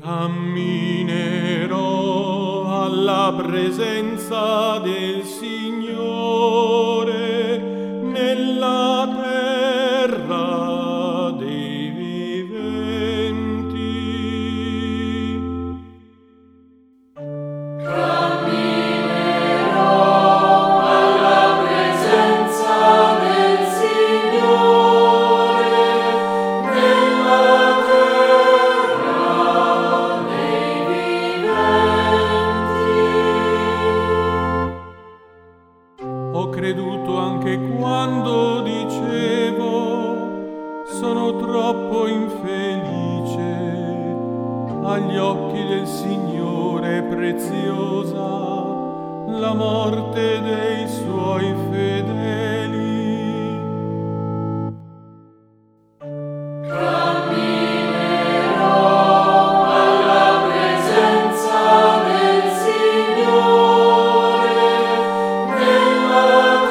Camminerò alla presenza del Signore nella terra dei viventi. Camminerò alla presenza del Signore nella terra dei viventi. Ho creduto anche quando dicevo sono troppo infelice, agli occhi del Signore preziosa la morte dei suoi fedeli. Camminerò alla presenza del Signore nella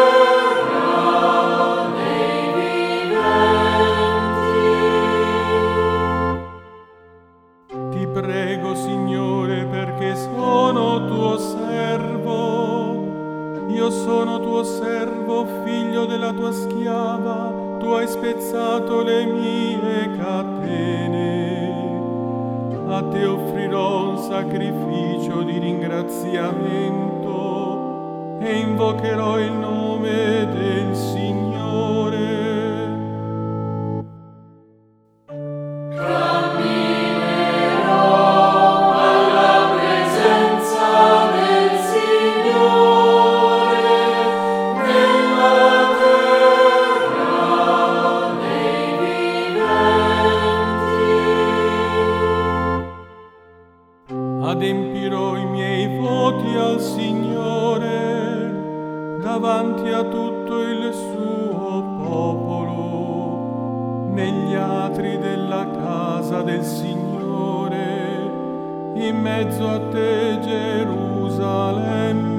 terra dei viventi. Ti prego, Signore, perché sono tuo servo. Io sono tuo servo, figlio della tua schiava. Tu hai spezzato le mie catene. A te offrirò un sacrificio di ringraziamento e invocherò il nome del Signore. Camminerò alla presenza del Signore nella terra dei viventi. Adempirò i miei voti al Signore davanti a tutto il suo popolo, negli atri della casa del Signore, in mezzo a te, Gerusalemme.